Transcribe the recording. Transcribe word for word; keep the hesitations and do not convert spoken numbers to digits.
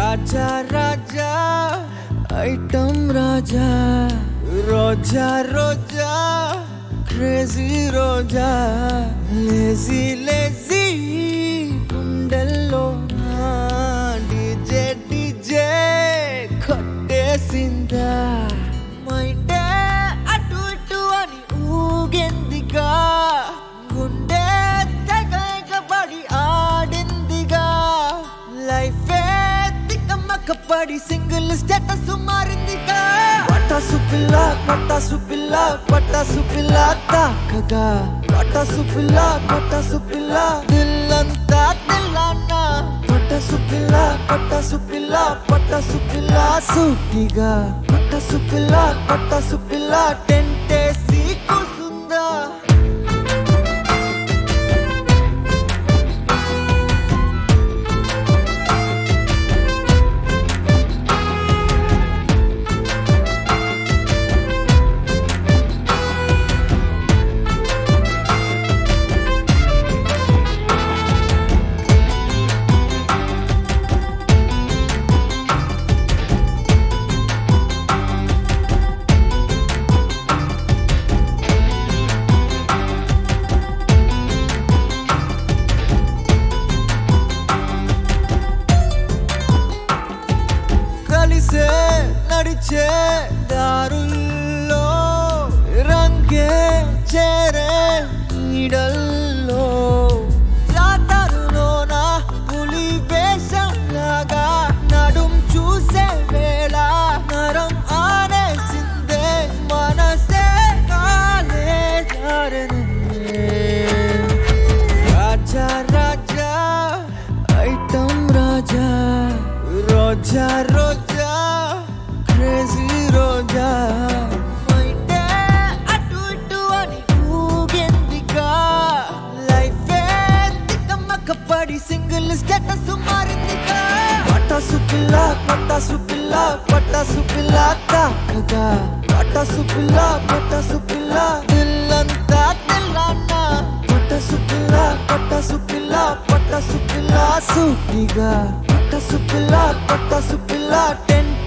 రాజా Raja item Raja Roja Roja crazy Roja lazy lazy గుండెల్లో DJ DJ కొట్టేసిందా మైండే అటు ఇటు అని ఊగెందిగా గుండె తెగబడి ఆడిందిగా లైఫే తిక్కమక్కపడి సింగిల్ స్టేటస్ మారిందిగా పటాసు పిల్ల పటాసు పిల్ల పటాసు పిల్ల తాకగా పటాసు పిల్ల పటాసు పిల్ల దిల్లంతా తెల్లానా పటాసు పిల్ల పటాసు పిల్ల పటాసు పిల్ల సూటిగా పటాసు పిల్ల పటాసు పిల్ల టెంటేసి కూసుందా కలిసే నడిచే దారుల్లో రంగే చేరే నీడల్లో జాతరులోన పులి వేషంలాగా నడుం చూసే వేళ నరం ఆనేసిందే మనసే కాలే జారనే రాజా రాజా ఐటమ్ రాజా రోజా రోజా క్రేజీ రోజా మైండే అటు ఇటు అని ఊగెందిగా లైఫే తిక్కమక్కపడి సింగిల్ స్టేటస్ మారిందిగా పటాసు పిల్ల పటాసు పిల్ల పటాసు పిల్ల తాకగా పటాసు పిల్ల పటాసు పిల్ల దిల్లంతా తెల్లానా పటాసు పిల్ల పటాసు పిల్ల పటాసు పిల్ల సూటిగా పటాసు పిల్ల పటాసు పిల్ల టెన్